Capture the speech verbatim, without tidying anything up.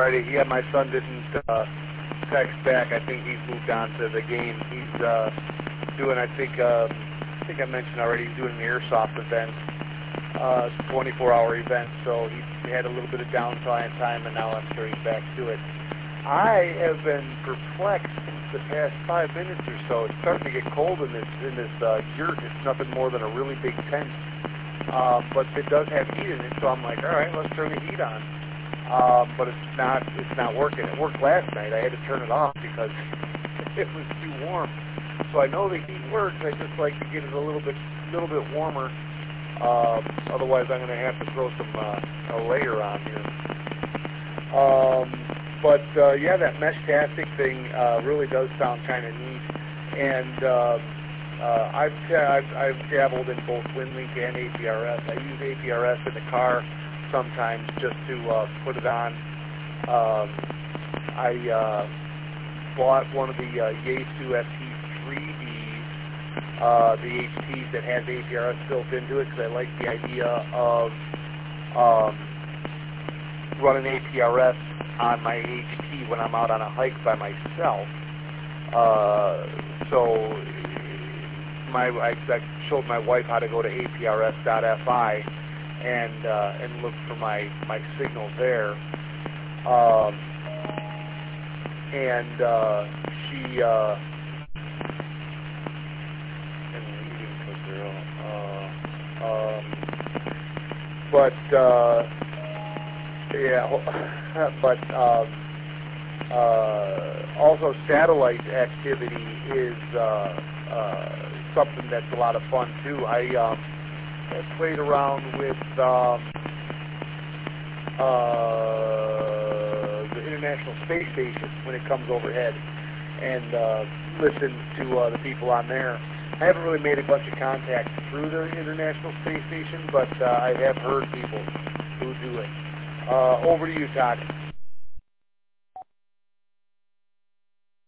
Alrighty, yeah, my son didn't uh, text back. I think he's moved on to the game. He's uh, doing, I think, uh, I think I mentioned already, he's doing an airsoft event. Uh, it's a twenty-four hour event, so he had a little bit of downtime time, and now I'm sure he's back to it. I have been perplexed since the past five minutes or so. It's starting to get cold in this in this uh, yurt. It's nothing more than a really big tent, um, but it does have heat in it. So I'm like, all right, let's turn the heat on. Um, but it's not it's not working. It worked last night. I had to turn it off because it was too warm. So I know the heat works. I just like to get it a little bit little bit warmer. Uh, otherwise, I'm going to have to throw some uh, a layer on here. Um, but uh, yeah, that mesh tastic thing uh, really does sound kind of neat. And uh, uh, I've, I've I've dabbled in both WinLink and A P R S. I use A P R S in the car sometimes just to uh, put it on. Um, I uh, bought one of the uh, Yaesu F T three Ds. Uh, the H Ts that has A P R S built into it because I like the idea of um, running A P R S on my H T when I'm out on a hike by myself. Uh, so my I, I showed my wife how to go to A P R S dot F I and uh, and look for my my signal there. Um, and uh, she. Uh, Uh, um, but uh, yeah, but um, uh, also satellite activity is uh, uh, something that's a lot of fun too. I, um, I played around with um, uh, the International Space Station when it comes overhead, and uh, listened to uh, the people on there. I haven't really made a bunch of contacts through the International Space Station, but uh, I have heard people who do it. Uh, over to you, Todd.